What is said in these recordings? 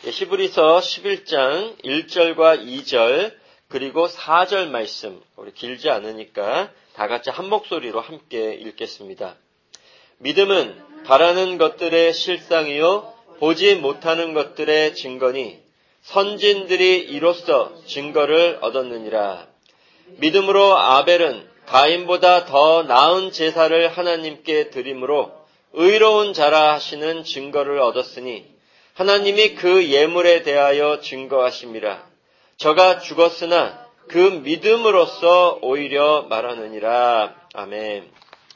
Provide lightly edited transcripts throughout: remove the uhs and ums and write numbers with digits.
히브리서 11장 1절과 2절 그리고 4절 말씀, 우리 길지 않으니까 다 같이 한 목소리로 함께 읽겠습니다. 믿음은 바라는 것들의 실상이요 보지 못하는 것들의 증거니 선진들이 이로써 증거를 얻었느니라. 믿음으로 아벨은 가인보다 더 나은 제사를 하나님께 드림으로 의로운 자라 하시는 증거를 얻었으니 하나님이 그 예물에 대하여 증거하심이라. 저가 죽었으나 그 믿음으로써 오히려 말하느니라. 아멘.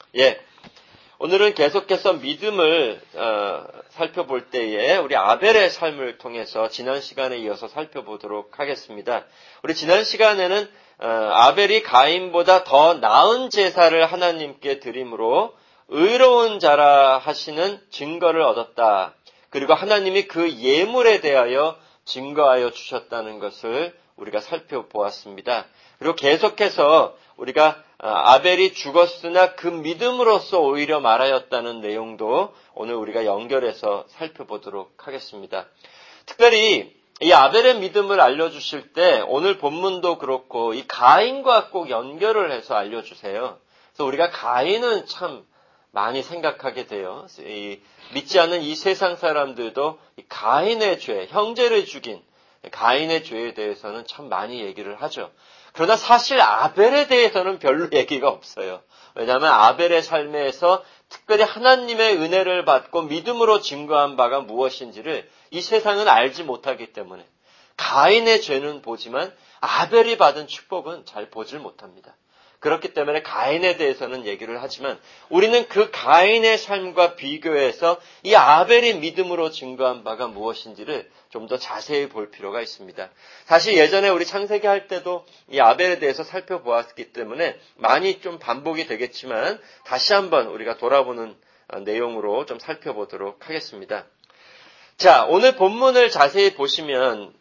오늘은 계속해서 믿음을 살펴볼 때에 우리 아벨의 삶을 통해서 지난 시간에 이어서 살펴보도록 하겠습니다. 우리 지난 시간에는 아벨이 가인보다 더 나은 제사를 하나님께 드림으로 의로운 자라 하시는 증거를 얻었다. 그리고 하나님이 그 예물에 대하여 증거하여 주셨다는 것을 우리가 살펴보았습니다. 그리고 계속해서 우리가 아벨이 죽었으나 그 믿음으로써 오히려 말하였다는 내용도 오늘 우리가 연결해서 살펴보도록 하겠습니다. 특별히 이 아벨의 믿음을 알려주실 때 오늘 본문도 그렇고 이 가인과 꼭 연결을 해서 알려주세요. 그래서 우리가 가인은 참 많이 생각하게 돼요. 믿지 않는 이 세상 사람들도 이 가인의 죄, 형제를 죽인 가인의 죄에 대해서는 참 많이 얘기를 하죠. 그러나 사실 아벨에 대해서는 별로 얘기가 없어요. 왜냐하면 아벨의 삶에서 특별히 하나님의 은혜를 받고 믿음으로 증거한 바가 무엇인지를 이 세상은 알지 못하기 때문에 가인의 죄는 보지만 아벨이 받은 축복은 잘 보질 못합니다. 그렇기 때문에 가인에 대해서는 얘기를 하지만 우리는 그 가인의 삶과 비교해서 이 아벨이 믿음으로 증거한 바가 무엇인지를 좀 더 자세히 볼 필요가 있습니다. 사실 예전에 우리 창세기 할 때도 이 아벨에 대해서 살펴보았기 때문에 많이 좀 반복이 되겠지만 다시 한번 우리가 돌아보는 내용으로 좀 살펴보도록 하겠습니다. 자, 오늘 본문을 자세히 보시면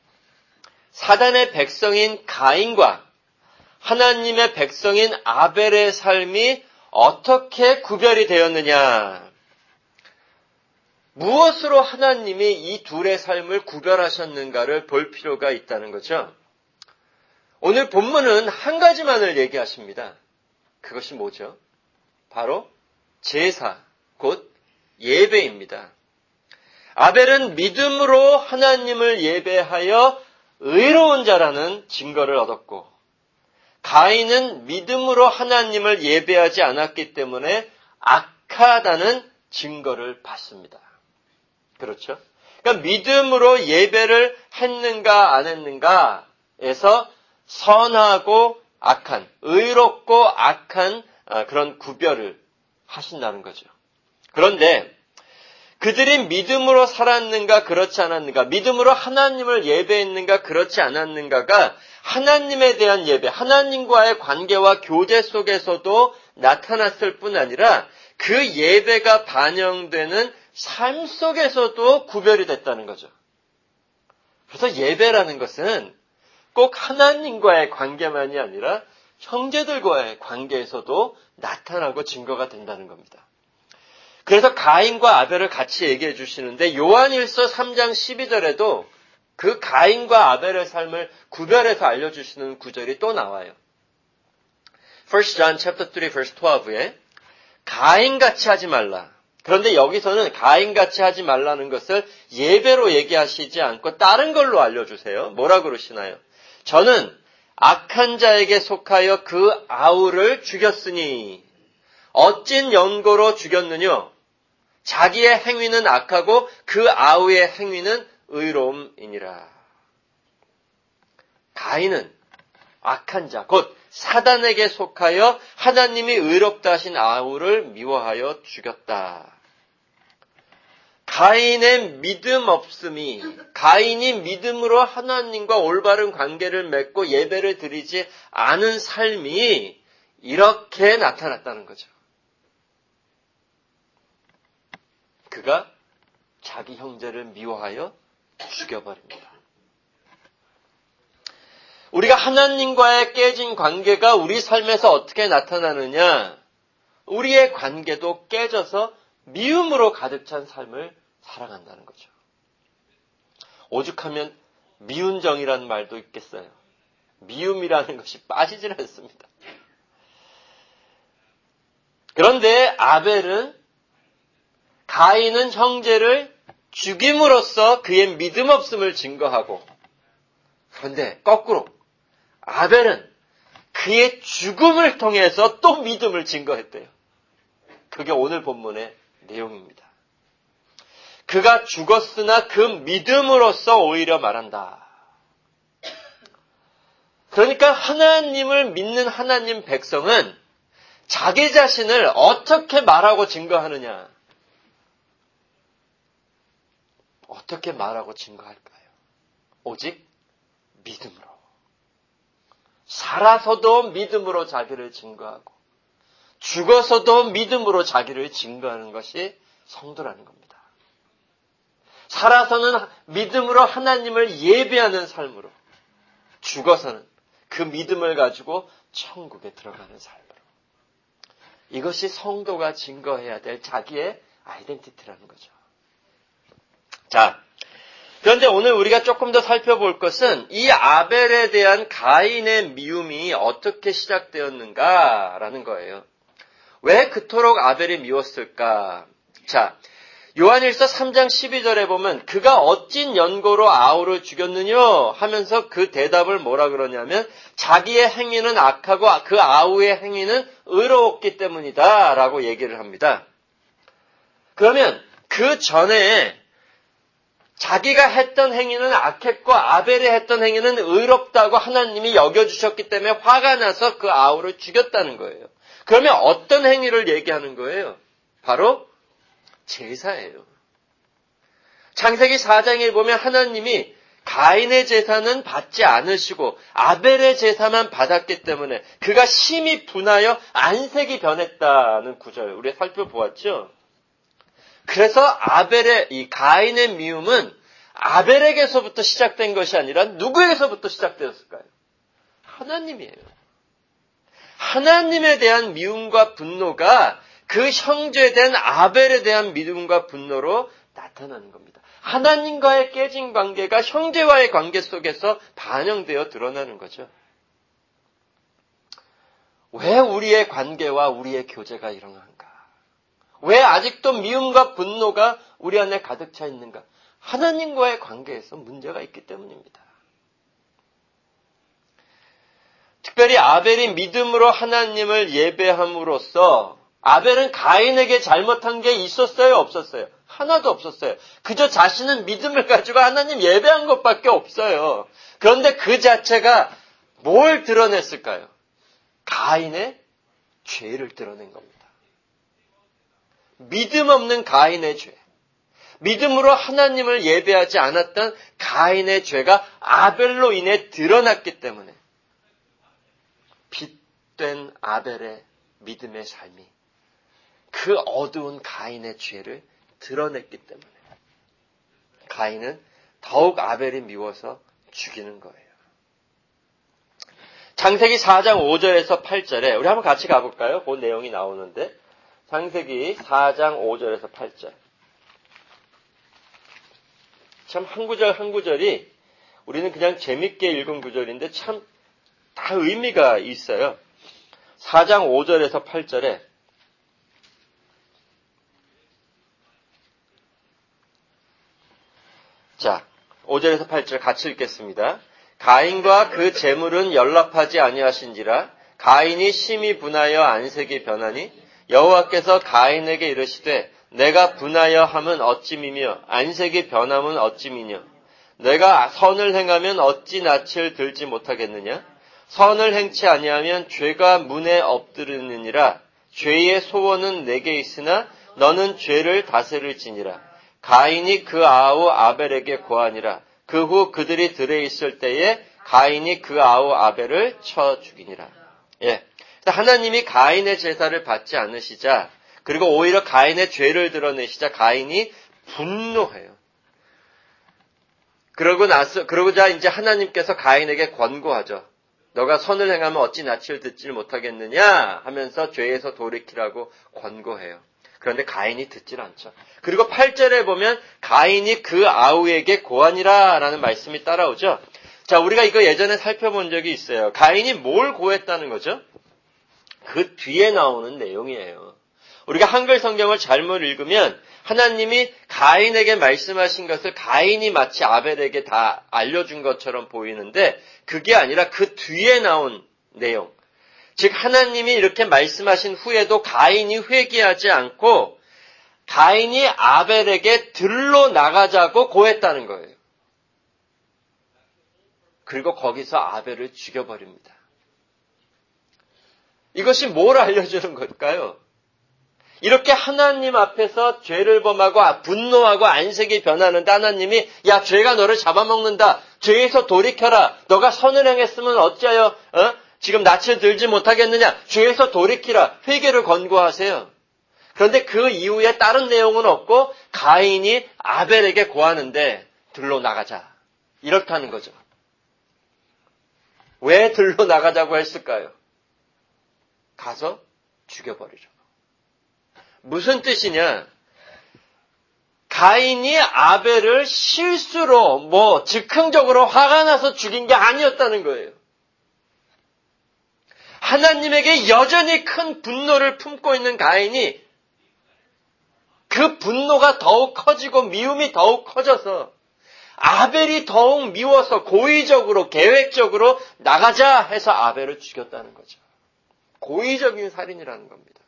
사단의 백성인 가인과 하나님의 백성인 아벨의 삶이 어떻게 구별이 되었느냐? 무엇으로 하나님이 이 둘의 삶을 구별하셨는가를 볼 필요가 있다는 거죠. 오늘 본문은 한 가지만을 얘기하십니다. 그것이 뭐죠? 바로 제사, 곧 예배입니다. 아벨은 믿음으로 하나님을 예배하여 의로운 자라는 증거를 얻었고 가인은 믿음으로 하나님을 예배하지 않았기 때문에 악하다는 증거를 받습니다. 그렇죠? 그러니까 믿음으로 예배를 했는가 안 했는가에서 선하고 악한, 의롭고 악한 그런 구별을 하신다는 거죠. 그런데 그들이 믿음으로 살았는가 그렇지 않았는가, 믿음으로 하나님을 예배했는가 그렇지 않았는가가 하나님에 대한 예배, 하나님과의 관계와 교제 속에서도 나타났을 뿐 아니라 그 예배가 반영되는 삶 속에서도 구별이 됐다는 거죠. 그래서 예배라는 것은 꼭 하나님과의 관계만이 아니라 형제들과의 관계에서도 나타나고 증거가 된다는 겁니다. 그래서 가인과 아벨을 같이 얘기해 주시는데 요한일서 3장 12절에도 그 가인과 아벨의 삶을 구별해서 알려주시는 구절이 또 나와요. 1 John chapter 3 verse 12에 가인같이 하지 말라. 그런데 여기서는 가인같이 하지 말라는 것을 예배로 얘기하시지 않고 다른 걸로 알려주세요. 뭐라 그러시나요? 저는 악한 자에게 속하여 그 아우를 죽였으니 어찐 연고로 죽였느냐? 자기의 행위는 악하고 그 아우의 행위는 의로움이니라. 가인은 악한 자, 곧 사단에게 속하여 하나님이 의롭다 하신 아우를 미워하여 죽였다. 가인의 믿음 없음이, 가인이 믿음으로 하나님과 올바른 관계를 맺고 예배를 드리지 않은 삶이 이렇게 나타났다는 거죠. 그가 자기 형제를 미워하여 죽여버립니다. 우리가 하나님과의 깨진 관계가 우리 삶에서 어떻게 나타나느냐? 우리의 관계도 깨져서 미움으로 가득 찬 삶을 살아간다는 거죠. 오죽하면 미운 정이라는 말도 있겠어요. 미움이라는 것이 빠지질 않습니다. 그런데 아벨은 가인은 형제를 죽임으로써 그의 믿음 없음을 증거하고, 그런데 거꾸로 아벨은 그의 죽음을 통해서 또 믿음을 증거했대요. 그게 오늘 본문의 내용입니다. 그가 죽었으나 그 믿음으로써 오히려 말한다. 그러니까 하나님을 믿는 하나님 백성은 자기 자신을 어떻게 말하고 증거하느냐? 어떻게 말하고 증거할까요? 오직 믿음으로. 살아서도 믿음으로 자기를 증거하고 죽어서도 믿음으로 자기를 증거하는 것이 성도라는 겁니다. 살아서는 믿음으로 하나님을 예배하는 삶으로, 죽어서는 그 믿음을 가지고 천국에 들어가는 삶으로. 이것이 성도가 증거해야 될 자기의 아이덴티티라는 거죠. 자, 그런데 오늘 우리가 조금 더 살펴볼 것은 이 아벨에 대한 가인의 미움이 어떻게 시작되었는가라는 거예요. 왜 그토록 아벨이 미웠을까? 자, 요한일서 3장 12절에 보면 그가 어찐 연고로 아우를 죽였느냐 하면서 그 대답을 뭐라 그러냐면 자기의 행위는 악하고 그 아우의 행위는 의로웠기 때문이다 라고 얘기를 합니다. 그러면 그 전에 자기가 했던 행위는 악했고 아벨이 했던 행위는 의롭다고 하나님이 여겨주셨기 때문에 화가 나서 그 아우를 죽였다는 거예요. 그러면 어떤 행위를 얘기하는 거예요? 바로 제사예요. 창세기 4장에 보면 하나님이 가인의 제사는 받지 않으시고 아벨의 제사만 받았기 때문에 그가 심히 분하여 안색이 변했다는 구절 우리가 살펴보았죠. 그래서 이 가인의 미움은 아벨에게서부터 시작된 것이 아니라 누구에게서부터 시작되었을까요? 하나님이에요. 하나님에 대한 미움과 분노가 그 형제된 아벨에 대한 믿음과 분노로 나타나는 겁니다. 하나님과의 깨진 관계가 형제와의 관계 속에서 반영되어 드러나는 거죠. 왜 우리의 관계와 우리의 교제가 이러한가? 왜 아직도 미움과 분노가 우리 안에 가득 차 있는가? 하나님과의 관계에서 문제가 있기 때문입니다. 특별히 아벨이 믿음으로 하나님을 예배함으로써 아벨은 가인에게 잘못한 게 있었어요? 없었어요? 하나도 없었어요. 그저 자신은 믿음을 가지고 하나님 예배한 것밖에 없어요. 그런데 그 자체가 뭘 드러냈을까요? 가인의 죄를 드러낸 겁니다. 믿음 없는 가인의 죄. 믿음으로 하나님을 예배하지 않았던 가인의 죄가 아벨로 인해 드러났기 때문에 빛된 아벨의 믿음의 삶이 그 어두운 가인의 죄를 드러냈기 때문에 가인은 더욱 아벨이 미워서 죽이는 거예요. 창세기 4장 5절에서 8절에 우리 한번 같이 가볼까요? 그 내용이 나오는데 창세기 4장 5절에서 8절. 참 한 구절 한 구절이 우리는 그냥 재밌게 읽은 구절인데 참 다 의미가 있어요. 4장 5절에서 8절에 자, 5절에서 8절 같이 읽겠습니다. 가인과 그 재물은 연락하지 아니하신지라 가인이 심히 분하여 안색이 변하니 여호와께서 가인에게 이르시되 내가 분하여 함은 어찌미며 안색이 변함은 어찌미냐 내가 선을 행하면 어찌 낯을 들지 못하겠느냐 선을 행치 아니하면 죄가 문에 엎드르느니라 죄의 소원은 내게 있으나 너는 죄를 다스릴지니라 가인이 그 아우 아벨에게 고하니라 그 후 그들이 들에 있을 때에 가인이 그 아우 아벨을 쳐 죽이니라. 예. 하나님이 가인의 제사를 받지 않으시자 그리고 오히려 가인의 죄를 드러내시자 가인이 분노해요. 그러고자 이제 하나님께서 가인에게 권고하죠. 너가 선을 행하면 어찌 낯을 듣지 못하겠느냐 하면서 죄에서 돌이키라고 권고해요. 그런데 가인이 듣질 않죠. 그리고 8절에 보면 가인이 그 아우에게 고하니라 라는 말씀이 따라오죠. 자, 우리가 이거 예전에 살펴본 적이 있어요. 가인이 뭘 고했다는 거죠? 그 뒤에 나오는 내용이에요. 우리가 한글 성경을 잘못 읽으면 하나님이 가인에게 말씀하신 것을 가인이 마치 아벨에게 다 알려준 것처럼 보이는데 그게 아니라 그 뒤에 나온 내용. 즉 하나님이 이렇게 말씀하신 후에도 가인이 회개하지 않고 가인이 아벨에게 들로 나가자고 고했다는 거예요. 그리고 거기서 아벨을 죽여버립니다. 이것이 뭘 알려주는 걸까요? 이렇게 하나님 앞에서 죄를 범하고 분노하고 안색이 변하는데 하나님이 야 죄가 너를 잡아먹는다. 죄에서 돌이켜라. 너가 선을 행했으면 어찌하여 지금 낯을 들지 못하겠느냐. 죄에서 돌이키라. 회개를 권고하세요. 그런데 그 이후에 다른 내용은 없고 가인이 아벨에게 고하는데 들로 나가자. 이렇다는 거죠. 왜 들로 나가자고 했을까요? 가서 죽여버리죠. 무슨 뜻이냐? 가인이 아벨을 실수로 즉흥적으로 화가 나서 죽인 게 아니었다는 거예요. 하나님에게 여전히 큰 분노를 품고 있는 가인이 그 분노가 더욱 커지고 미움이 더욱 커져서 아벨이 더욱 미워서 고의적으로 계획적으로 나가자 해서 아벨을 죽였다는 거죠. 고의적인 살인이라는 겁니다.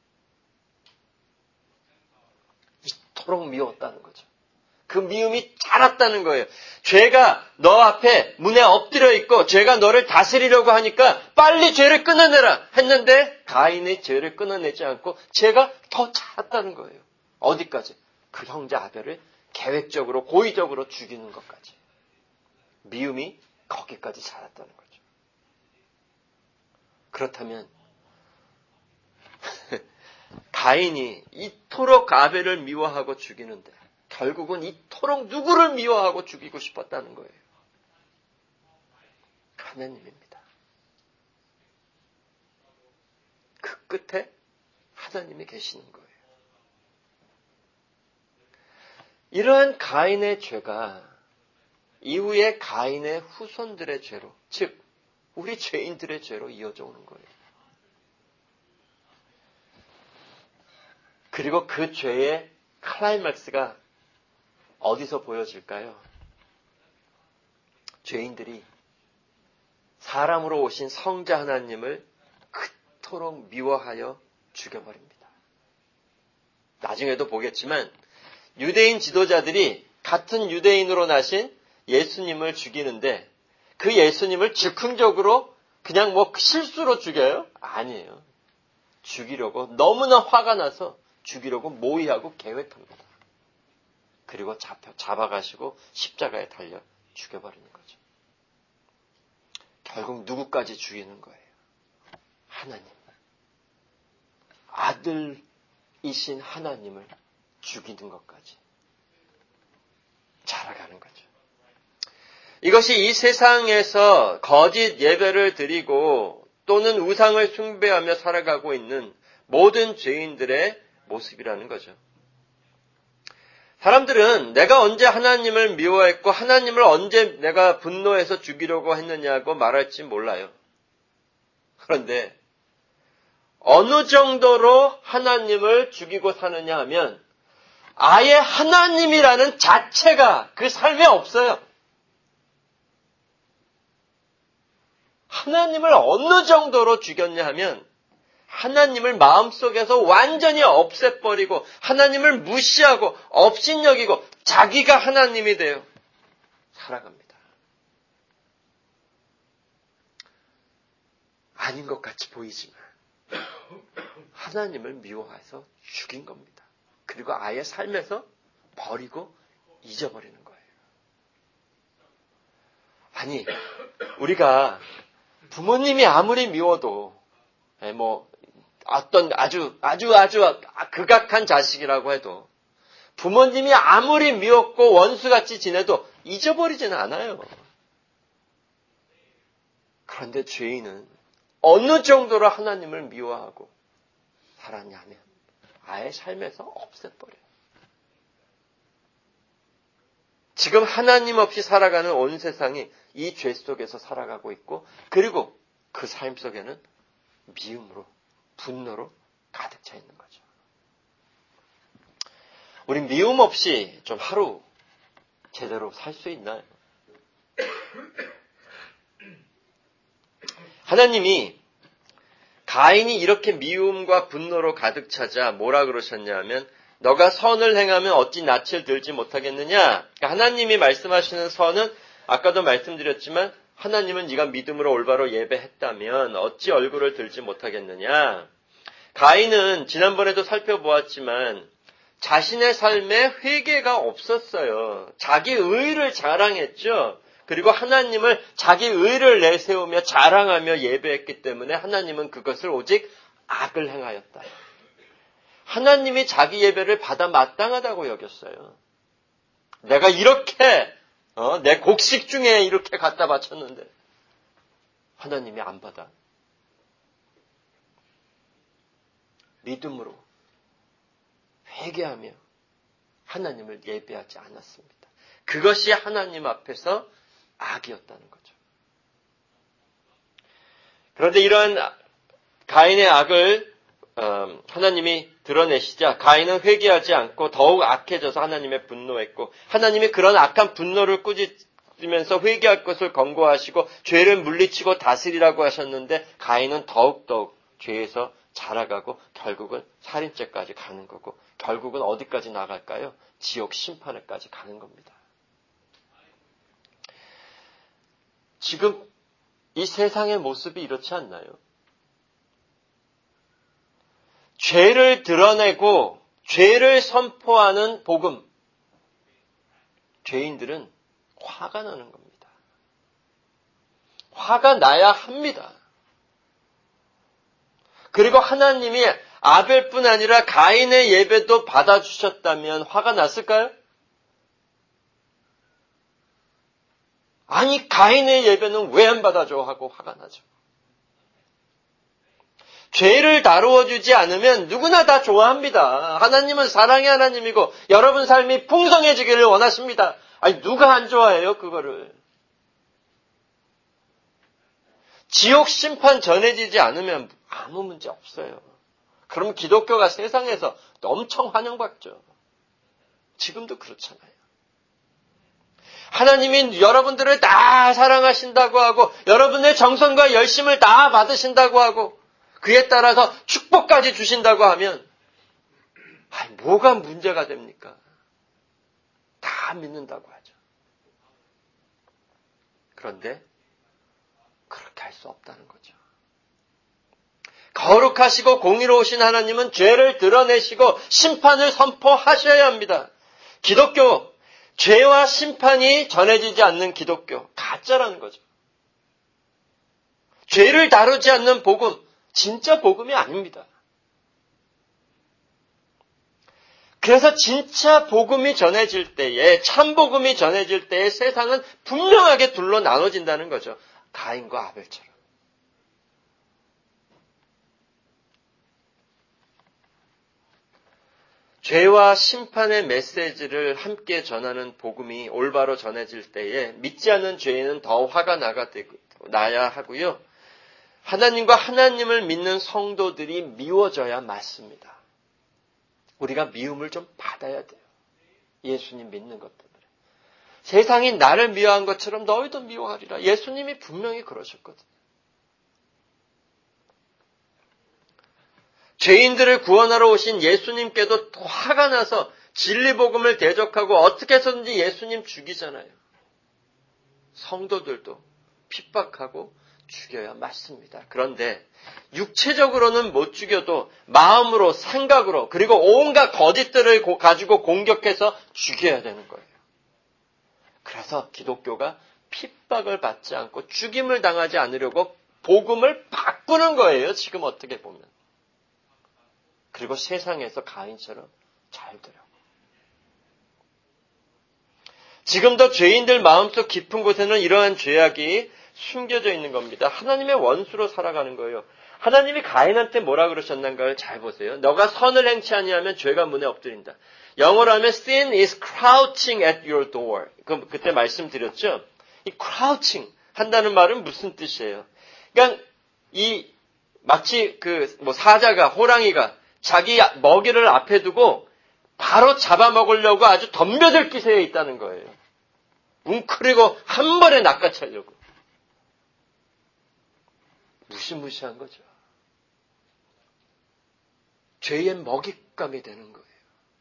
이토록 미웠다는 거죠. 그 미움이 자랐다는 거예요. 죄가 너 앞에 문에 엎드려 있고 죄가 너를 다스리려고 하니까 빨리 죄를 끊어내라 했는데 가인의 죄를 끊어내지 않고 죄가 더 자랐다는 거예요. 어디까지? 그 형제 아벨을 계획적으로 고의적으로 죽이는 것까지. 미움이 거기까지 자랐다는 거죠. 그렇다면 가인이 이토록 아벨을 미워하고 죽이는데 결국은 이토록 누구를 미워하고 죽이고 싶었다는 거예요. 하나님입니다. 그 끝에 하나님이 계시는 거예요. 이러한 가인의 죄가 이후에 가인의 후손들의 죄로, 즉 우리 죄인들의 죄로 이어져 오는 거예요. 그리고 그 죄의 클라이맥스가 어디서 보여질까요? 죄인들이 사람으로 오신 성자 하나님을 그토록 미워하여 죽여버립니다. 나중에도 보겠지만 유대인 지도자들이 같은 유대인으로 나신 예수님을 죽이는데 그 예수님을 즉흥적으로 그냥 실수로 죽여요? 아니에요. 죽이려고 너무나 화가 나서 죽이려고 모의하고 계획합니다. 그리고 잡아가시고 십자가에 달려 죽여버리는 거죠. 결국 누구까지 죽이는 거예요? 하나님. 아들이신 하나님을 죽이는 것까지 자라가는 거죠. 이것이 이 세상에서 거짓 예배를 드리고 또는 우상을 숭배하며 살아가고 있는 모든 죄인들의 모습이라는 거죠. 사람들은 내가 언제 하나님을 미워했고 하나님을 언제 내가 분노해서 죽이려고 했느냐고 말할지 몰라요. 그런데 어느 정도로 하나님을 죽이고 사느냐 하면 아예 하나님이라는 자체가 그 삶에 없어요. 하나님을 어느 정도로 죽였냐 하면 하나님을 마음속에서 완전히 없애버리고 하나님을 무시하고 업신여기고 자기가 하나님이 되어 살아갑니다. 아닌 것 같이 보이지만 하나님을 미워해서 죽인 겁니다. 그리고 아예 삶에서 버리고 잊어버리는 거예요. 아니, 우리가 부모님이 아무리 미워도 어떤 아주 극악한 자식이라고 해도 부모님이 아무리 미웠고 원수같이 지내도 잊어버리지는 않아요. 그런데 죄인은 어느 정도로 하나님을 미워하고 살았냐면 아예 삶에서 없애버려요. 지금 하나님 없이 살아가는 온 세상이 이 죄 속에서 살아가고 있고, 그리고 그 삶 속에는 미움으로, 분노로 가득 차 있는 거죠. 우리 미움 없이 좀 하루 제대로 살 수 있나요? 하나님이 가인이 이렇게 미움과 분노로 가득 차자 뭐라 그러셨냐면, 너가 선을 행하면 어찌 낯을 들지 못하겠느냐. 그러니까 하나님이 말씀하시는 선은 아까도 말씀드렸지만, 하나님은 네가 믿음으로 올바로 예배했다면 어찌 얼굴을 들지 못하겠느냐. 가인은 지난번에도 살펴보았지만 자신의 삶에 회개가 없었어요. 자기 의를 자랑했죠. 그리고 하나님을 자기 의를 내세우며 자랑하며 예배했기 때문에 하나님은 그것을 오직 악을 행하였다. 하나님이 자기 예배를 받아 마땅하다고 여겼어요. 내가 이렇게 내 곡식 중에 이렇게 갖다 바쳤는데 하나님이 안 받아. 믿음으로 회개하며 하나님을 예배하지 않았습니다. 그것이 하나님 앞에서 악이었다는 거죠. 그런데 이러한 가인의 악을 하나님이 드러내시자 가인은 회개하지 않고 더욱 악해져서 하나님의 분노했고, 하나님이 그런 악한 분노를 꾸짖으면서 회개할 것을 권고하시고 죄를 물리치고 다스리라고 하셨는데 가인은 더욱더욱 죄에서 자라가고 결국은 살인죄까지 가는 거고, 결국은 어디까지 나갈까요? 지옥 심판에까지 가는 겁니다. 지금 이 세상의 모습이 이렇지 않나요? 죄를 드러내고 죄를 선포하는 복음. 죄인들은 화가 나는 겁니다. 화가 나야 합니다. 그리고 하나님이 아벨뿐 아니라 가인의 예배도 받아주셨다면 화가 났을까요? 아니, 가인의 예배는 왜 안 받아줘? 하고 화가 나죠. 죄를 다루어 주지 않으면 누구나 다 좋아합니다. 하나님은 사랑의 하나님이고 여러분 삶이 풍성해지기를 원하십니다. 아니, 누가 안 좋아해요, 그거를. 지옥 심판 전해지지 않으면 아무 문제 없어요. 그럼 기독교가 세상에서 엄청 환영받죠. 지금도 그렇잖아요. 하나님이 여러분들을 다 사랑하신다고 하고 여러분의 정성과 열심을 다 받으신다고 하고 그에 따라서 축복까지 주신다고 하면 뭐가 문제가 됩니까? 다 믿는다고 하죠. 그런데 그렇게 할 수 없다는 거죠. 거룩하시고 공의로우신 하나님은 죄를 드러내시고 심판을 선포하셔야 합니다. 기독교, 죄와 심판이 전해지지 않는 기독교, 가짜라는 거죠. 죄를 다루지 않는 복음, 진짜 복음이 아닙니다. 그래서 진짜 복음이 전해질 때에, 참 복음이 전해질 때에 세상은 분명하게 둘로 나눠진다는 거죠. 가인과 아벨처럼. 죄와 심판의 메시지를 함께 전하는 복음이 올바로 전해질 때에 믿지 않는 죄인은 더 화가 나야 하고요. 하나님과 하나님을 믿는 성도들이 미워져야 맞습니다. 우리가 미움을 좀 받아야 돼요. 예수님 믿는 것 때문에. 세상이 나를 미워한 것처럼 너희도 미워하리라. 예수님이 분명히 그러셨거든요. 죄인들을 구원하러 오신 예수님께도 또 화가 나서 진리복음을 대적하고 어떻게 해서든지 예수님 죽이잖아요. 성도들도 핍박하고 죽여야 맞습니다. 그런데 육체적으로는 못 죽여도 마음으로, 생각으로, 그리고 온갖 거짓들을 가지고 공격해서 죽여야 되는 거예요. 그래서 기독교가 핍박을 받지 않고 죽임을 당하지 않으려고 복음을 바꾸는 거예요. 지금 어떻게 보면. 그리고 세상에서 가인처럼 잘 되려고. 지금도 죄인들 마음속 깊은 곳에는 이러한 죄악이 숨겨져 있는 겁니다. 하나님의 원수로 살아가는 거예요. 하나님이 가인한테 뭐라 그러셨는가를 잘 보세요. 너가 선을 행치 아니하면 죄가 문에 엎드린다. 영어로 하면 sin is crouching at your door. 그때 말씀드렸죠. 이 crouching 한다는 말은 무슨 뜻이에요? 그러니까 마치 사자가 호랑이가 자기 먹이를 앞에 두고 바로 잡아먹으려고 아주 덤벼들 기세에 있다는 거예요. 웅크리고 한 번에 낚아채려고. 무시무시한 거죠. 죄의 먹잇감이 되는 거예요.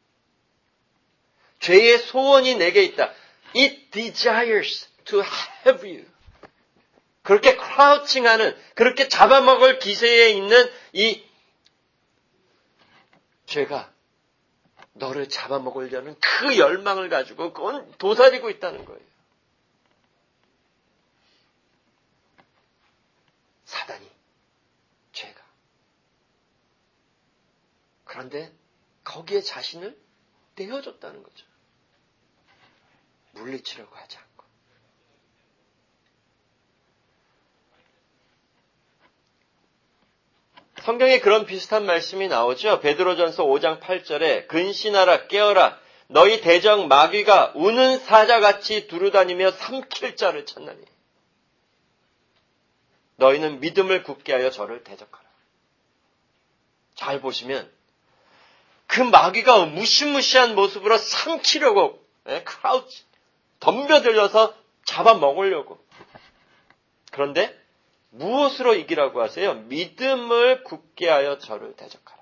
죄의 소원이 내게 있다. It desires to have you. 그렇게 크라우칭하는, 그렇게 잡아먹을 기세에 있는 이 죄가 너를 잡아먹으려는 그 열망을 가지고 그건 도사리고 있다는 거예요. 사단이, 죄가. 그런데 거기에 자신을 내어줬다는 거죠. 물리치려고 하지 않고. 성경에 그런 비슷한 말씀이 나오죠. 베드로전서 5장 8절에 근신하라 깨어라 너희 대적 마귀가 우는 사자같이 두루다니며 삼킬 자를 찾나니 너희는 믿음을 굳게 하여 저를 대적하라. 잘 보시면 그 마귀가 무시무시한 모습으로 삼키려고 크라우치 덤벼들려서 잡아먹으려고. 그런데 무엇으로 이기라고 하세요? 믿음을 굳게 하여 저를 대적하라.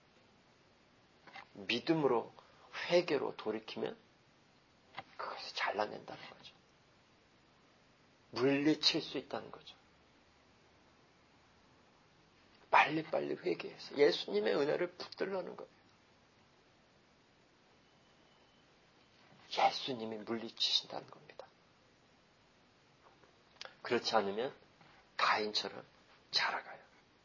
믿음으로 회개로 돌이키면 그것을 잘라낸다는 거죠. 물리칠 수 있다는 거죠. 빨리빨리 회개해서 예수님의 은혜를 붙들라는 거예요. 예수님이 물리치신다는 겁니다. 그렇지 않으면 가인처럼 자라가요.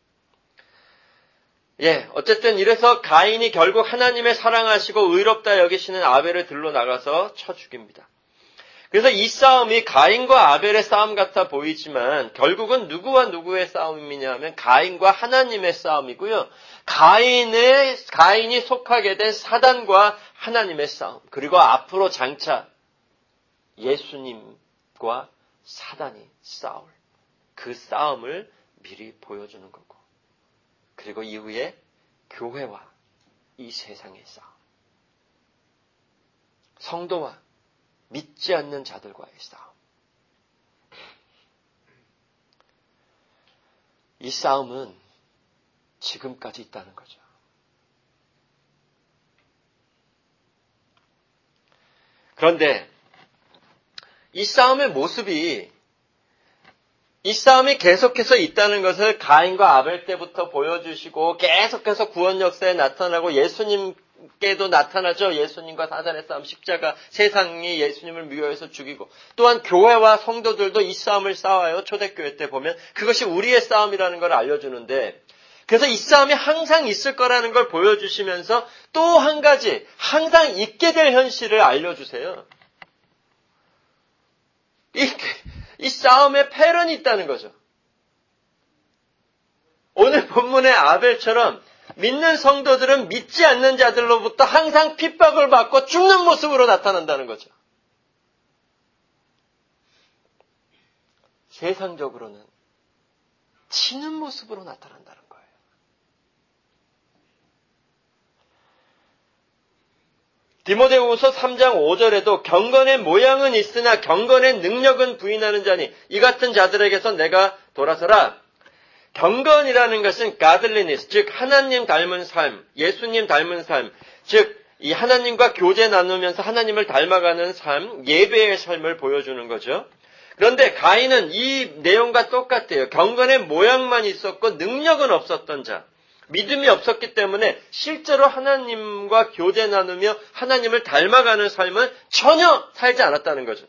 어쨌든 이래서 가인이 결국 하나님의 사랑하시고 의롭다 여기시는 아벨을 들러 나가서 쳐 죽입니다. 그래서 이 싸움이 가인과 아벨의 싸움 같아 보이지만 결국은 누구와 누구의 싸움이냐 하면 가인과 하나님의 싸움이고요. 가인이 속하게 된 사단과 하나님의 싸움. 그리고 앞으로 장차 예수님과 사단이 싸울 그 싸움을 미리 보여주는 거고. 그리고 이후에 교회와 이 세상의 싸움. 성도와 믿지 않는 자들과의 싸움. 이 싸움은 지금까지 있다는 거죠. 그런데 이 싸움의 모습이 이 싸움이 계속해서 있다는 것을 가인과 아벨 때부터 보여주시고 계속해서 구원 역사에 나타나고 예수님께도 나타나죠. 예수님과 사단의 싸움, 십자가, 세상이 예수님을 미워해서 죽이고 또한 교회와 성도들도 이 싸움을 싸워요. 초대교회 때 보면 그것이 우리의 싸움이라는 걸 알려주는데 그래서 이 싸움이 항상 있을 거라는 걸 보여주시면서 또 한 가지 항상 있게 될 현실을 알려주세요. 이 싸움에 패런이 있다는 거죠. 오늘 본문의 아벨처럼 믿는 성도들은 믿지 않는 자들로부터 항상 핍박을 받고 죽는 모습으로 나타난다는 거죠. 세상적으로는 치는 모습으로 나타난다는 거예요. 디모데후서 3장 5절에도 경건의 모양은 있으나 경건의 능력은 부인하는 자니 이 같은 자들에게서 내가 돌아서라. 경건이라는 것은 godliness, 즉 하나님 닮은 삶, 예수님 닮은 삶, 즉 이 하나님과 교제 나누면서 하나님을 닮아가는 삶, 예배의 삶을 보여주는 거죠. 그런데 가인은 이 내용과 똑같아요. 경건의 모양만 있었고 능력은 없었던 자. 믿음이 없었기 때문에 실제로 하나님과 교제 나누며 하나님을 닮아가는 삶을 전혀 살지 않았다는 거죠.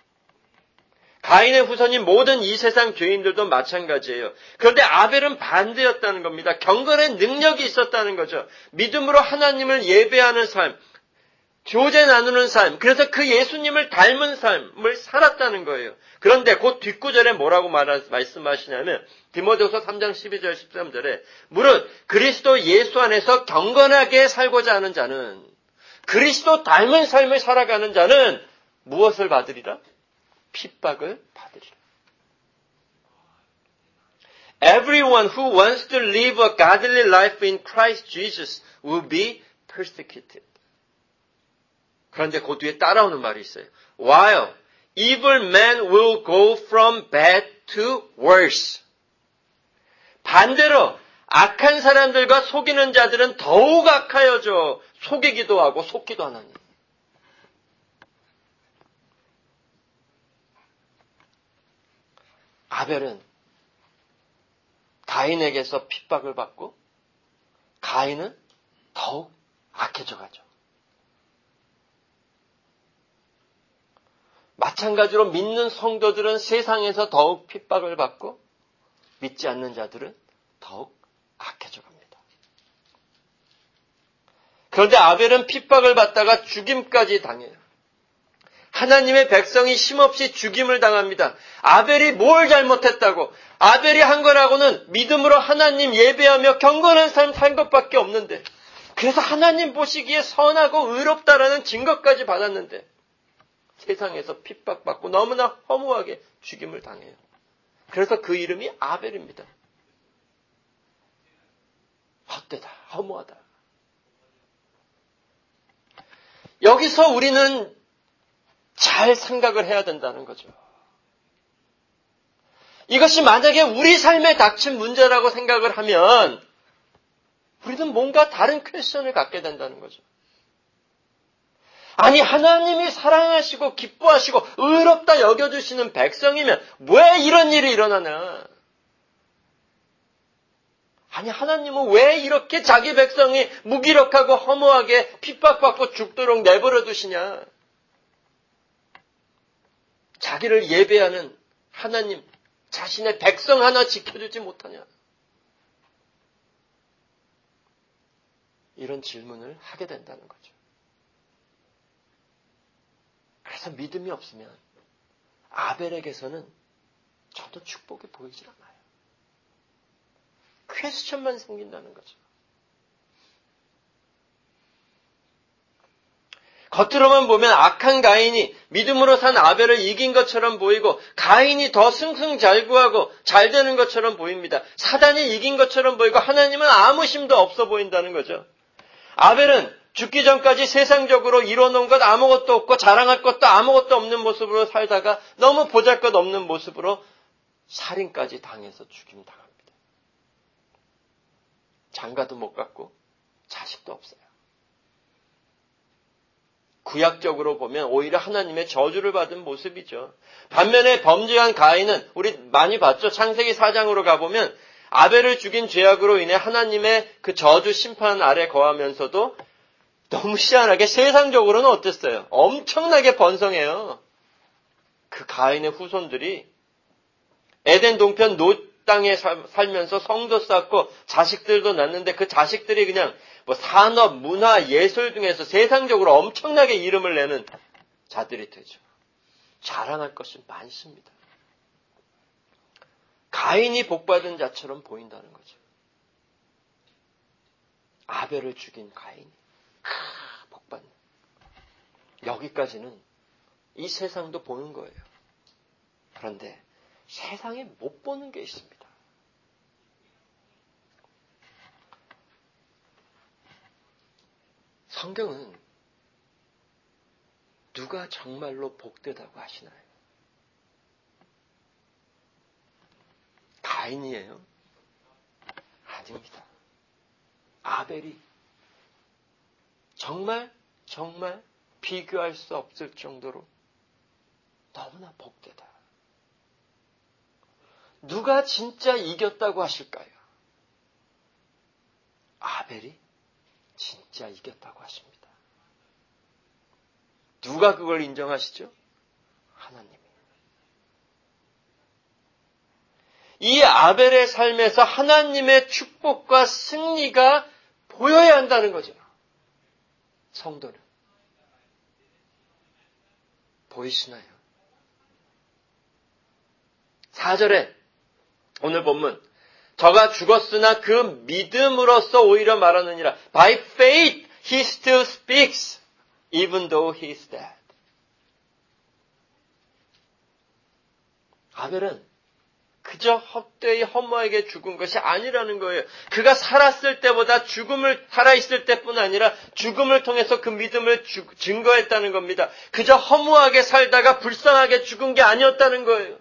가인의 후손인 모든 이 세상 죄인들도 마찬가지예요. 그런데 아벨은 반대였다는 겁니다. 경건의 능력이 있었다는 거죠. 믿음으로 하나님을 예배하는 삶, 교제 나누는 삶, 그래서 그 예수님을 닮은 삶을 살았다는 거예요. 그런데 곧 뒷구절에 뭐라고 말씀하시냐면 디모데후서 3장 12절 13절에 무릇 그리스도 예수 안에서 경건하게 살고자 하는 자는 그리스도 닮은 삶을 살아가는 자는 무엇을 받으리라? 핍박을 받으리라. Everyone who wants to live a godly life in Christ Jesus will be persecuted. 그런데 그 뒤에 따라오는 말이 있어요. While evil men will go from bad to worse. 반대로 악한 사람들과 속이는 자들은 더욱 악하여져 속이기도 하고 속기도 하나니. 아벨은 가인에게서 핍박을 받고 가인은 더욱 악해져 가죠. 마찬가지로 믿는 성도들은 세상에서 더욱 핍박을 받고 믿지 않는 자들은 더욱 악해져 갑니다. 그런데 아벨은 핍박을 받다가 죽임까지 당해요. 하나님의 백성이 힘없이 죽임을 당합니다. 아벨이 뭘 잘못했다고? 아벨이 한 거라고는 믿음으로 하나님 예배하며 경건한 삶 산 것밖에 없는데 그래서 하나님 보시기에 선하고 의롭다라는 증거까지 받았는데 세상에서 핍박받고 너무나 허무하게 죽임을 당해요. 그래서 그 이름이 아벨입니다. 헛되다, 허무하다. 여기서 우리는 잘 생각을 해야 된다는 거죠. 이것이 만약에 우리 삶에 닥친 문제라고 생각을 하면 우리는 뭔가 다른 퀘스천을 갖게 된다는 거죠. 아니 하나님이 사랑하시고 기뻐하시고 의롭다 여겨주시는 백성이면 왜 이런 일이 일어나나? 아니 하나님은 왜 이렇게 자기 백성이 무기력하고 허무하게 핍박받고 죽도록 내버려 두시냐? 자기를 예배하는 하나님, 자신의 백성 하나 지켜주지 못하냐? 이런 질문을 하게 된다는 거죠. 그래서 믿음이 없으면 아벨에게서는 저도 축복이 보이질 않아요. 퀘스천만 생긴다는 거죠. 겉으로만 보면 악한 가인이 믿음으로 산 아벨을 이긴 것처럼 보이고 가인이 더 승승장구하고 잘 되는 것처럼 보입니다. 사단이 이긴 것처럼 보이고 하나님은 아무 힘도 없어 보인다는 거죠. 아벨은 죽기 전까지 세상적으로 이뤄놓은 것 아무것도 없고 자랑할 것도 아무것도 없는 모습으로 살다가 너무 보잘것없는 모습으로 살인까지 당해서 죽임당합니다. 장가도 못 갔고 자식도 없어요. 구약적으로 보면 오히려 하나님의 저주를 받은 모습이죠. 반면에 범죄한 가인은 우리 많이 봤죠. 창세기 4장으로 가보면 아벨을 죽인 죄악으로 인해 하나님의 그 저주 심판 아래 거하면서도 너무 희한하게 세상적으로는 어땠어요? 엄청나게 번성해요. 그 가인의 후손들이 에덴 동편 롯 땅에 살면서 성도 쌓고 자식들도 낳는데 그 자식들이 그냥 뭐 산업, 문화, 예술 등에서 세상적으로 엄청나게 이름을 내는 자들이 되죠. 자랑할 것이 많습니다. 가인이 복받은 자처럼 보인다는 거죠. 아벨을 죽인 가인이 복받는. 여기까지는 이 세상도 보는 거예요. 그런데 세상에 못 보는 게 있습니다. 성경은 누가 정말로 복되다고 하시나요? 가인이에요? 아닙니다. 아벨이 정말 비교할 수 없을 정도로 너무나 복되다. 누가 진짜 이겼다고 하실까요? 아벨이 진짜 이겼다고 하십니다. 누가 그걸 인정하시죠? 하나님이. 이 아벨의 삶에서 하나님의 축복과 승리가 보여야 한다는 거죠. 성도는. 보이시나요? 4절에 오늘 본문 저가 죽었으나 그 믿음으로써 오히려 말하느니라. By faith he still speaks even though he is dead. 아벨은 그저 헛되이 허무하게 죽은 것이 아니라는 거예요. 그가 살았을 때보다 살아있을 때뿐 아니라 죽음을 통해서 그 믿음을 증거했다는 겁니다. 그저 허무하게 살다가 불쌍하게 죽은 게 아니었다는 거예요.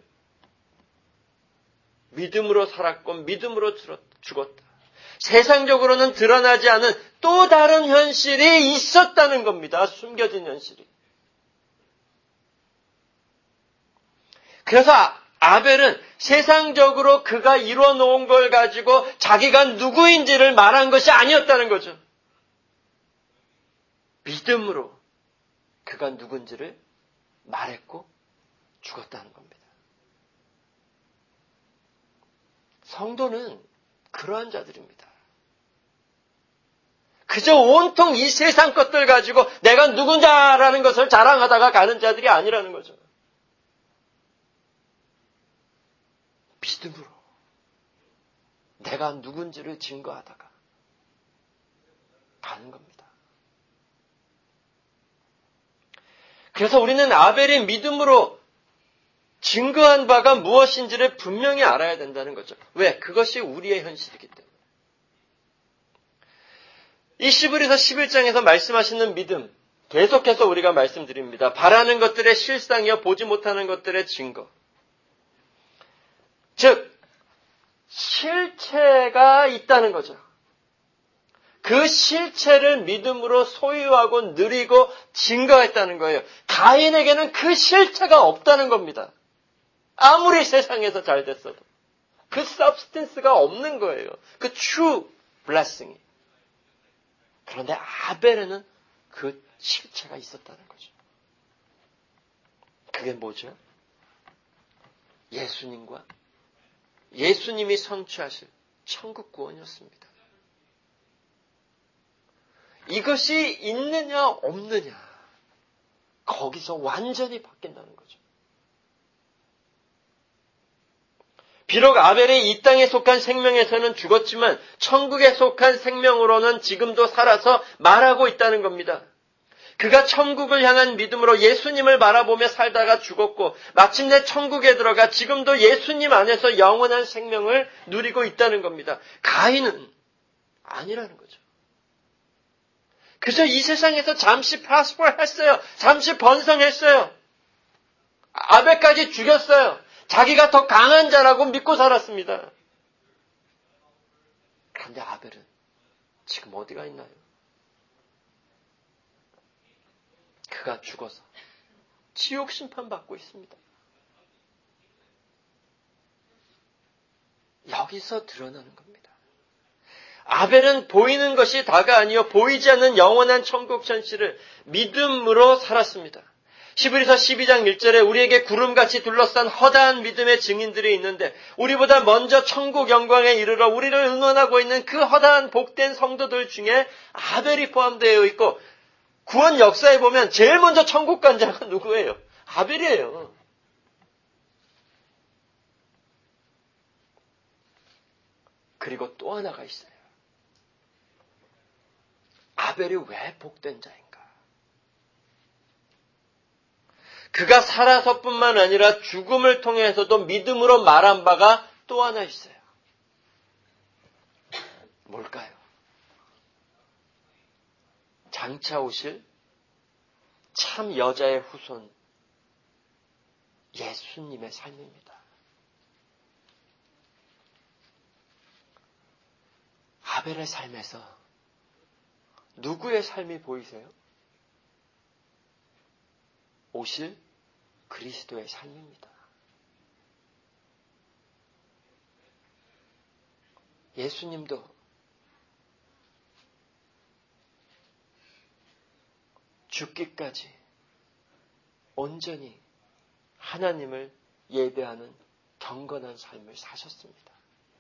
믿음으로 살았고 믿음으로 죽었다. 세상적으로는 드러나지 않은 또 다른 현실이 있었다는 겁니다. 숨겨진 현실이. 그래서 아벨은 세상적으로 그가 이뤄놓은 걸 가지고 자기가 누구인지를 말한 것이 아니었다는 거죠. 믿음으로 그가 누군지를 말했고 죽었다는 겁니다. 성도는 그러한 자들입니다. 그저 온통 이 세상 것들 가지고 내가 누군자라는 것을 자랑하다가 가는 자들이 아니라는 거죠. 믿음으로 내가 누군지를 증거하다가 가는 겁니다. 그래서 우리는 아벨의 믿음으로 증거한 바가 무엇인지를 분명히 알아야 된다는 거죠. 왜? 그것이 우리의 현실이기 때문에. 이 시브리서 11장에서 말씀하시는 믿음, 계속해서 우리가 말씀드립니다. 바라는 것들의 실상이요 보지 못하는 것들의 증거. 즉, 실체가 있다는 거죠. 그 실체를 믿음으로 소유하고 누리고 증거했다는 거예요. 가인에게는 그 실체가 없다는 겁니다. 아무리 세상에서 잘 됐어도. 그 substance가 없는 거예요. 그 true blessing이. 그런데 아벨에는 그 실체가 있었다는 거죠. 그게 뭐죠? 예수님이 성취하실 천국 구원이었습니다. 이것이 있느냐 없느냐 거기서 완전히 바뀐다는 거죠. 비록 아벨이 이 땅에 속한 생명에서는 죽었지만 천국에 속한 생명으로는 지금도 살아서 말하고 있다는 겁니다. 그가 천국을 향한 믿음으로 예수님을 바라보며 살다가 죽었고 마침내 천국에 들어가 지금도 예수님 안에서 영원한 생명을 누리고 있다는 겁니다. 가인은 아니라는 거죠. 그저 이 세상에서 잠시 prosper했어요. 잠시 번성했어요. 아벨까지 죽였어요. 자기가 더 강한 자라고 믿고 살았습니다. 그런데 아벨은 지금 어디가 있나요? 그가 죽어서 지옥 심판받고 있습니다. 여기서 드러나는 겁니다. 아벨은 보이는 것이 다가 아니요 보이지 않는 영원한 천국 현실을 믿음으로 살았습니다. 시브리서 12장 1절에 우리에게 구름같이 둘러싼 허다한 믿음의 증인들이 있는데 우리보다 먼저 천국 영광에 이르러 우리를 응원하고 있는 그 허다한 복된 성도들 중에 아벨이 포함되어 있고 구원 역사에 보면 제일 먼저 천국 간 자가 누구예요? 아벨이에요. 그리고 또 하나가 있어요. 아벨이 왜 복된 자인가? 그가 살아서뿐만 아니라 죽음을 통해서도 믿음으로 말한 바가 또 하나 있어요. 뭘까요? 장차 오실 참 여자의 후손 예수님의 삶입니다. 아벨의 삶에서 누구의 삶이 보이세요? 오실 그리스도의 삶입니다. 예수님도 죽기까지 온전히 하나님을 예배하는 경건한 삶을 사셨습니다.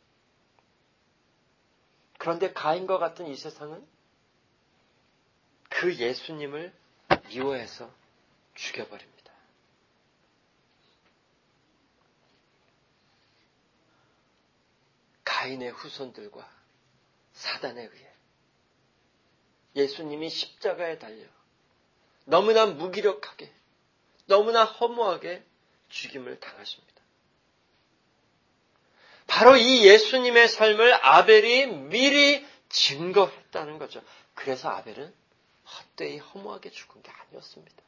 그런데 가인과 같은 이 세상은 그 예수님을 미워해서 죽여버립니다. 가인의 후손들과 사단에 의해 예수님이 십자가에 달려 너무나 무기력하게, 너무나 허무하게 죽임을 당하십니다. 바로 이 예수님의 삶을 아벨이 미리 증거했다는 거죠. 그래서 아벨은 헛되이 허무하게 죽은 게 아니었습니다.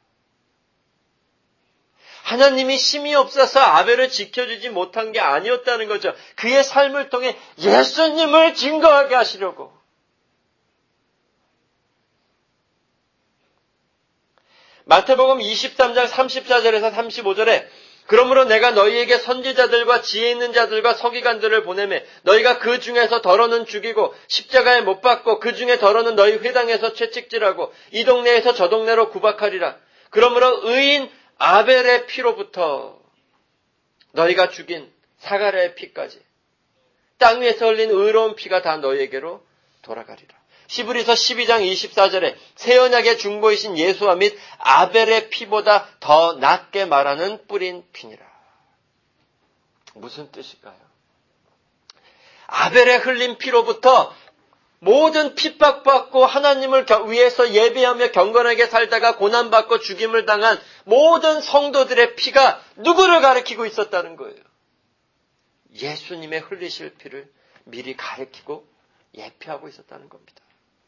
하나님이 힘이 없어서 아벨을 지켜주지 못한 게 아니었다는 거죠. 그의 삶을 통해 예수님을 증거하게 하시려고. 마태복음 23장 34절에서 35절에 그러므로 내가 너희에게 선지자들과 지혜 있는 자들과 서기관들을 보내매 너희가 그 중에서 더러는 죽이고 십자가에 못 박고 그 중에 더러는 너희 회당에서 채찍질하고 이 동네에서 저 동네로 구박하리라. 그러므로 의인 아벨의 피로부터 너희가 죽인 사가랴의 피까지 땅 위에서 흘린 의로운 피가 다 너희에게로 돌아가리라. 히브리서 12장 24절에 새 언약의 중보이신 예수와 및 아벨의 피보다 더 낫게 말하는 뿌린 피니라. 무슨 뜻일까요? 아벨의 흘린 피로부터 모든 핍박받고 하나님을 위해서 예배하며 경건하게 살다가 고난받고 죽임을 당한 모든 성도들의 피가 누구를 가리키고 있었다는 거예요? 예수님의 흘리실 피를 미리 가리키고 예표하고 있었다는 겁니다.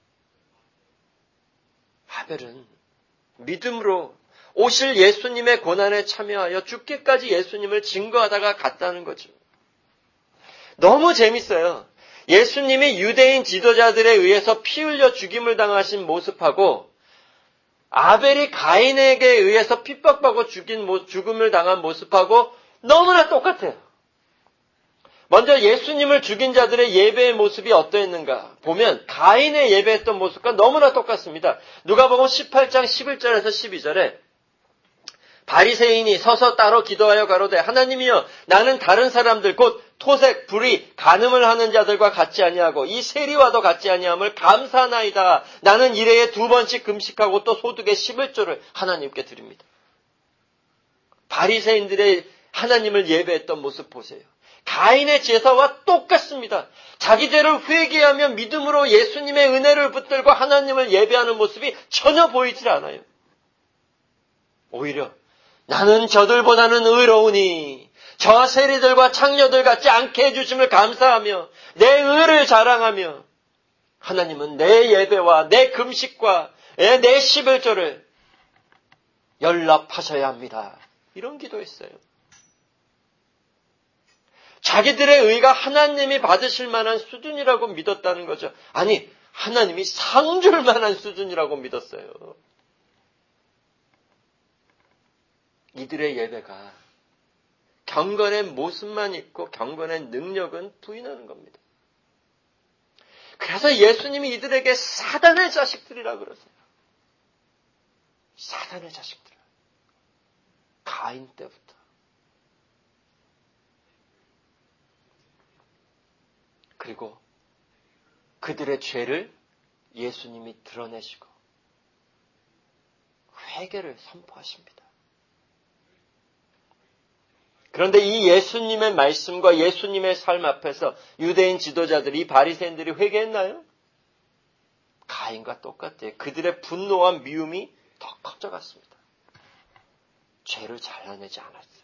아벨은 믿음으로 오실 예수님의 고난에 참여하여 죽기까지 예수님을 증거하다가 갔다는 거죠. 너무 재밌어요. 예수님이 유대인 지도자들에 의해서 피 흘려 죽임을 당하신 모습하고 아벨이 가인에게 의해서 핍박받고 죽음을 당한 모습하고 너무나 똑같아요. 먼저 예수님을 죽인 자들의 예배의 모습이 어떠했는가 보면 가인의 예배했던 모습과 너무나 똑같습니다. 누가복음 18장 11절에서 12절에 바리새인이 서서 따로 기도하여 가로되 하나님이여 나는 다른 사람들 곧 토색, 불의, 간음을 하는 자들과 같지 아니하고 이 세리와도 같지 아니함을 감사하나이다. 나는 일회에 2번씩 금식하고 또 소득의 11조를 하나님께 드립니다. 바리새인들의 하나님을 예배했던 모습 보세요. 가인의 제사와 똑같습니다. 자기들을 회개하며 믿음으로 예수님의 은혜를 붙들고 하나님을 예배하는 모습이 전혀 보이질 않아요. 오히려 나는 저들보다는 의로우니 저 세리들과 창녀들 같지 않게 해주심을 감사하며 내 의를 자랑하며 하나님은 내 예배와 내 금식과 내 11조를 연락하셔야 합니다. 이런 기도했어요. 자기들의 의가 하나님이 받으실 만한 수준이라고 믿었다는 거죠. 아니, 하나님이 상 줄 만한 수준이라고 믿었어요. 이들의 예배가 경건의 모습만 있고 경건의 능력은 부인하는 겁니다. 그래서 예수님이 이들에게 사단의 자식들이라고 그러세요. 사단의 자식들. 가인 때부터. 그리고 그들의 죄를 예수님이 드러내시고 회개를 선포하십니다. 그런데 이 예수님의 말씀과 예수님의 삶 앞에서 유대인 지도자들이, 이 바리새인들이 회개했나요? 가인과 똑같아요. 그들의 분노와 미움이 더 커져갔습니다. 죄를 잘라내지 않았어요.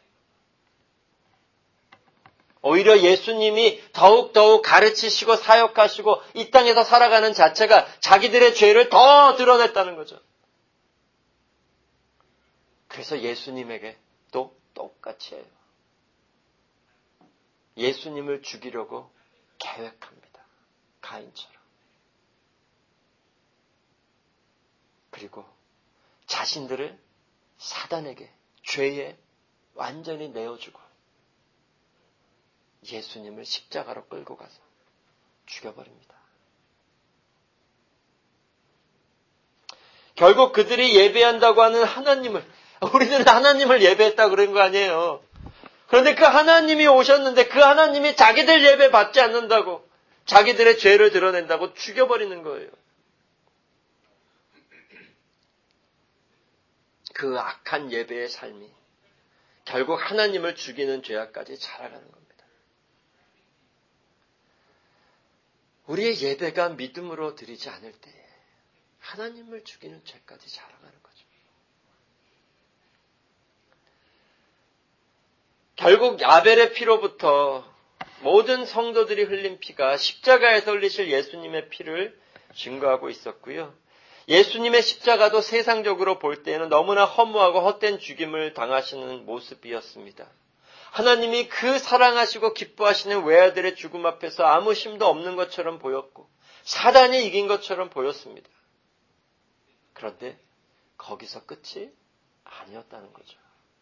오히려 예수님이 더욱더욱 가르치시고 사역하시고 이 땅에서 살아가는 자체가 자기들의 죄를 더 드러냈다는 거죠. 그래서 예수님에게 또 똑같이 해요. 예수님을 죽이려고 계획합니다. 가인처럼. 그리고 자신들을 사단에게, 죄에 완전히 내어주고 예수님을 십자가로 끌고 가서 죽여버립니다. 결국 그들이 예배한다고 하는 하나님을, 우리는 하나님을 예배했다고 그런 거 아니에요. 그런데 그 하나님이 오셨는데 그 하나님이 자기들 예배 받지 않는다고, 자기들의 죄를 드러낸다고 죽여버리는 거예요. 그 악한 예배의 삶이 결국 하나님을 죽이는 죄악까지 자라가는 겁니다. 우리의 예배가 믿음으로 드리지 않을 때에 하나님을 죽이는 죄까지 자랑하는 거죠. 결국 아벨의 피로부터 모든 성도들이 흘린 피가 십자가에서 흘리실 예수님의 피를 증거하고 있었고요. 예수님의 십자가도 세상적으로 볼 때에는 너무나 허무하고 헛된 죽임을 당하시는 모습이었습니다. 하나님이 그 사랑하시고 기뻐하시는 외아들의 죽음 앞에서 아무 힘도 없는 것처럼 보였고 사단이 이긴 것처럼 보였습니다. 그런데 거기서 끝이 아니었다는 거죠.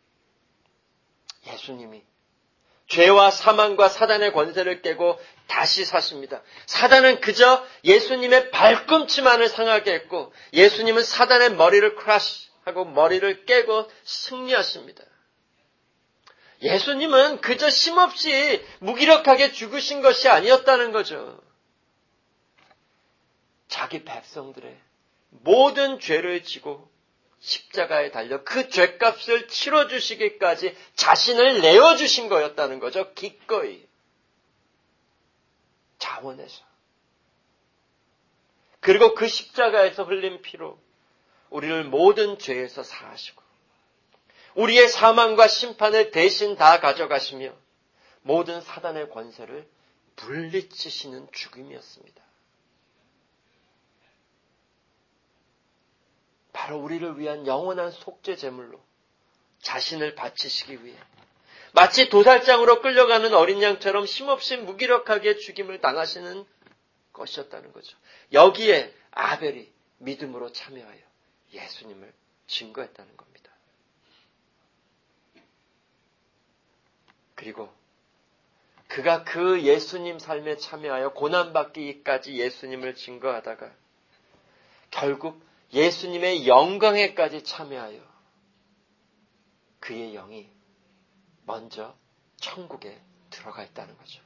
예수님이 죄와 사망과 사단의 권세를 깨고 다시 사십니다. 사단은 그저 예수님의 발꿈치만을 상하게 했고 예수님은 사단의 머리를 크러쉬하고 머리를 깨고 승리하십니다. 예수님은 그저 쉼없이 무기력하게 죽으신 것이 아니었다는 거죠. 자기 백성들의 모든 죄를 지고 십자가에 달려 그 죄값을 치러주시기까지 자신을 내어주신 거였다는 거죠. 기꺼이. 자원해서. 그리고 그 십자가에서 흘린 피로 우리를 모든 죄에서 사하시고 우리의 사망과 심판을 대신 다 가져가시며 모든 사단의 권세를 물리치시는 죽음이었습니다. 바로 우리를 위한 영원한 속죄 제물로 자신을 바치시기 위해 마치 도살장으로 끌려가는 어린 양처럼 힘없이 무기력하게 죽임을 당하시는 것이었다는 거죠. 여기에 아벨이 믿음으로 참여하여 예수님을 증거했다는 겁니다. 그리고 그가 그 예수님 삶에 참여하여 고난받기까지 예수님을 증거하다가 결국 예수님의 영광에까지 참여하여 그의 영이 먼저 천국에 들어가 있다는 거죠.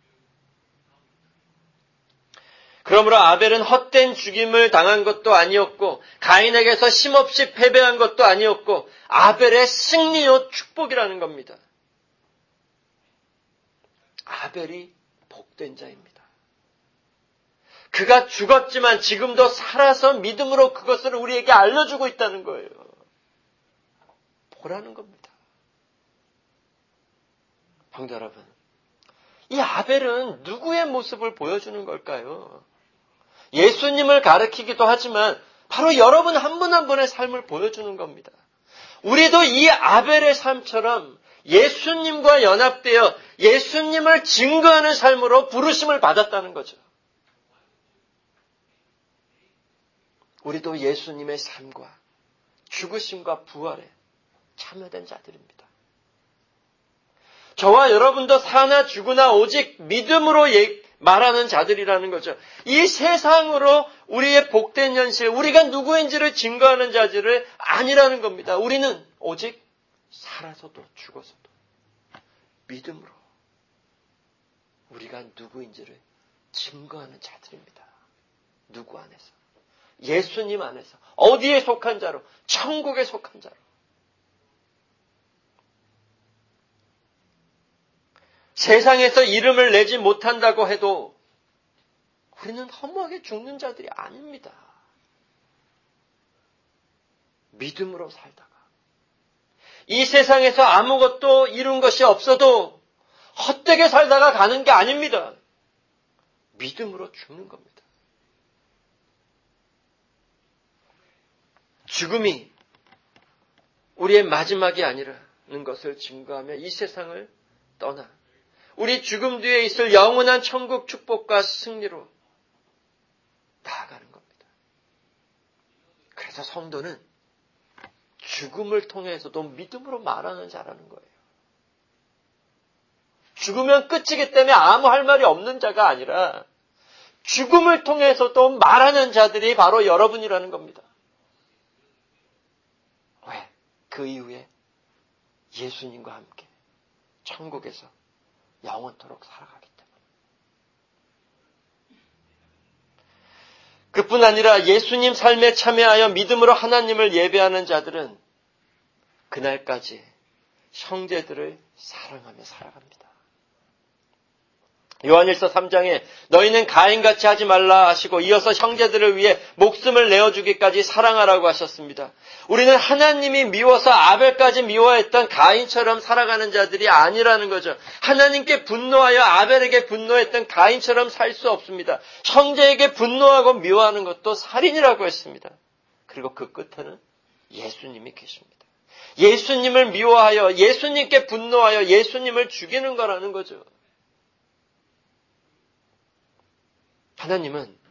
그러므로 아벨은 헛된 죽임을 당한 것도 아니었고 가인에게서 힘없이 패배한 것도 아니었고 아벨의 승리요 축복이라는 겁니다. 아벨이 복된 자입니다. 그가 죽었지만 지금도 살아서 믿음으로 그것을 우리에게 알려주고 있다는 거예요. 보라는 겁니다. 성도 여러분, 이 아벨은 누구의 모습을 보여주는 걸까요? 예수님을 가리키기도 하지만 바로 여러분 한 분 한 분의 삶을 보여주는 겁니다. 우리도 이 아벨의 삶처럼 예수님과 연합되어 예수님을 증거하는 삶으로 부르심을 받았다는 거죠. 우리도 예수님의 삶과 죽으심과 부활에 참여된 자들입니다. 저와 여러분도 사나 죽으나 오직 믿음으로 말하는 자들이라는 거죠. 이 세상으로 우리의 복된 현실, 우리가 누구인지를 증거하는 자들을 아니라는 겁니다. 우리는 오직 살아서도 죽어서도 믿음으로 우리가 누구인지를 증거하는 자들입니다. 누구 안에서? 예수님 안에서. 어디에 속한 자로? 천국에 속한 자로. 세상에서 이름을 내지 못한다고 해도 우리는 허무하게 죽는 자들이 아닙니다. 믿음으로 살다가 이 세상에서 아무것도 이룬 것이 없어도 헛되게 살다가 가는 게 아닙니다. 믿음으로 죽는 겁니다. 죽음이 우리의 마지막이 아니라는 것을 증거하며 이 세상을 떠나 우리 죽음 뒤에 있을 영원한 천국 축복과 승리로 나아가는 겁니다. 그래서 성도는 죽음을 통해서도 믿음으로 말하는 자라는 거예요. 죽으면 끝이기 때문에 아무 할 말이 없는 자가 아니라 죽음을 통해서도 말하는 자들이 바로 여러분이라는 겁니다. 왜? 그 이후에 예수님과 함께 천국에서 영원토록 살아가기 때문에. 그뿐 아니라 예수님 삶에 참여하여 믿음으로 하나님을 예배하는 자들은 그날까지 형제들을 사랑하며 살아갑니다. 요한일서 3장에 너희는 가인같이 하지 말라 하시고 이어서 형제들을 위해 목숨을 내어주기까지 사랑하라고 하셨습니다. 우리는 하나님이 미워서 아벨까지 미워했던 가인처럼 살아가는 자들이 아니라는 거죠. 하나님께 분노하여 아벨에게 분노했던 가인처럼 살 수 없습니다. 형제에게 분노하고 미워하는 것도 살인이라고 했습니다. 그리고 그 끝에는 예수님이 계십니다. 예수님을 미워하여 예수님께 분노하여 예수님을 죽이는 거라는 거죠. 하나님은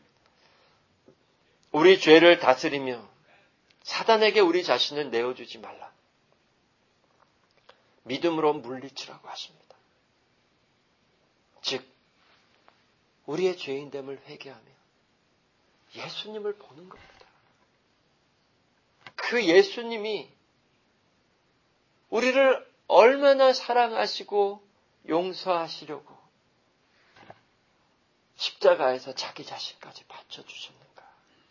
우리 죄를 다스리며 사단에게 우리 자신을 내어주지 말라. 믿음으로 물리치라고 하십니다. 즉 우리의 죄인됨을 회개하며 예수님을 보는 겁니다. 그 예수님이 우리를 얼마나 사랑하시고 용서하시려고 십자가에서 자기 자신까지 바쳐주셨는가.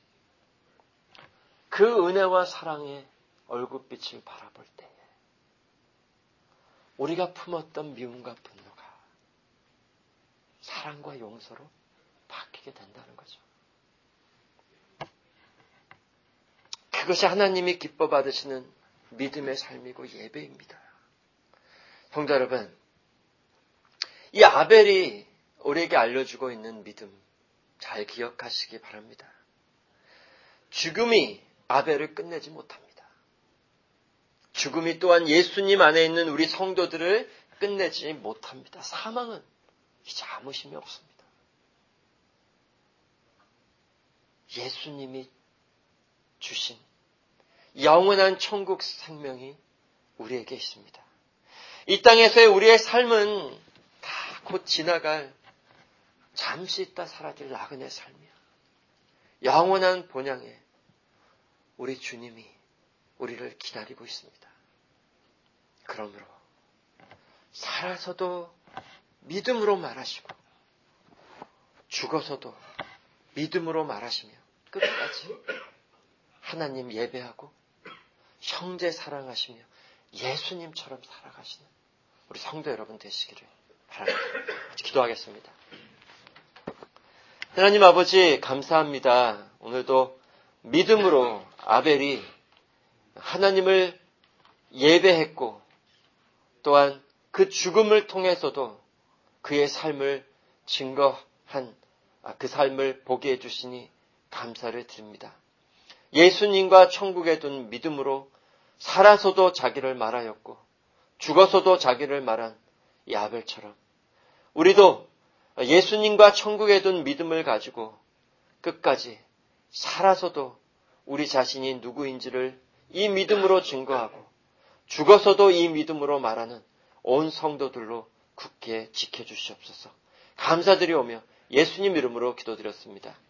그 은혜와 사랑의 얼굴빛을 바라볼 때에 우리가 품었던 미움과 분노가 사랑과 용서로 바뀌게 된다는 거죠. 그것이 하나님이 기뻐 받으시는 믿음의 삶이고 예배입니다. 성도 여러분, 이 아벨이 우리에게 알려주고 있는 믿음 잘 기억하시기 바랍니다. 죽음이 아벨을 끝내지 못합니다. 죽음이 또한 예수님 안에 있는 우리 성도들을 끝내지 못합니다. 사망은 이제 아무 힘이 없습니다. 예수님이 주신 영원한 천국 생명이 우리에게 있습니다. 이 땅에서의 우리의 삶은 다 곧 지나갈 잠시 있다 사라질 나그네 삶이야. 영원한 본향에 우리 주님이 우리를 기다리고 있습니다. 그러므로 살아서도 믿음으로 말하시고 죽어서도 믿음으로 말하시며 끝까지 하나님 예배하고 형제 사랑하시며 예수님처럼 살아가시는 우리 성도 여러분 되시기를 바랍니다. 기도하겠습니다. 하나님 아버지 감사합니다. 오늘도 믿음으로 아벨이 하나님을 예배했고 또한 그 죽음을 통해서도 그의 삶을 증거한 그 삶을 보게 해주시니 감사를 드립니다. 예수님과 천국에 둔 믿음으로 살아서도 자기를 말하였고 죽어서도 자기를 말한 이 아벨처럼 우리도 예수님과 천국에 둔 믿음을 가지고 끝까지 살아서도 우리 자신이 누구인지를 이 믿음으로 증거하고 죽어서도 이 믿음으로 말하는 온 성도들로 굳게 지켜주시옵소서. 감사드리오며 예수님 이름으로 기도드렸습니다.